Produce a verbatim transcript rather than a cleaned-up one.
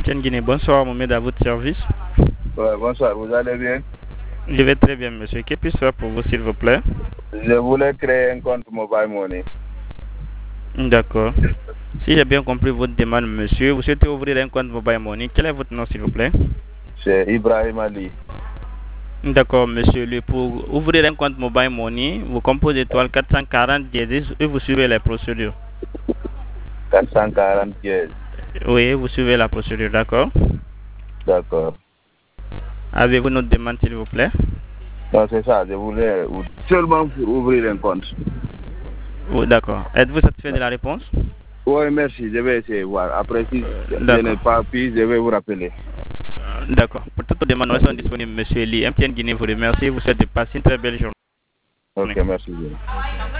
M T N Guinée, bonsoir, Mohamed, à votre service. Ouais, bonsoir, vous allez bien? Je vais très bien, monsieur. Que puis-je faire pour vous, s'il vous plaît? Je voulais créer un compte Mobile Money. D'accord. Si j'ai bien compris votre demande, monsieur, vous souhaitez ouvrir un compte Mobile Money. Quel est votre nom, s'il vous plaît? C'est Ibrahim Ali. D'accord, monsieur. Le- Pour ouvrir un compte Mobile Money, vous composez étoile quatre cent quarante dièse et vous suivez les procédures. quatre cent quarante pièces. Oui, vous suivez la procédure, d'accord? D'accord. Avez-vous notre demande, s'il vous plaît? Non, c'est ça, je voulais ou- seulement pour ouvrir un compte. Oui, d'accord. Êtes-vous satisfait de la réponse? Oui, merci, je vais essayer de voir. Après, si je D'accord. n'ai pas pu, je vais vous rappeler. D'accord. Pour toutes les demandes, nous sommes disponibles, monsieur Lee. M T N Guinée vous remercie. Vous souhaite de passer une très belle journée. Ok, merci bien.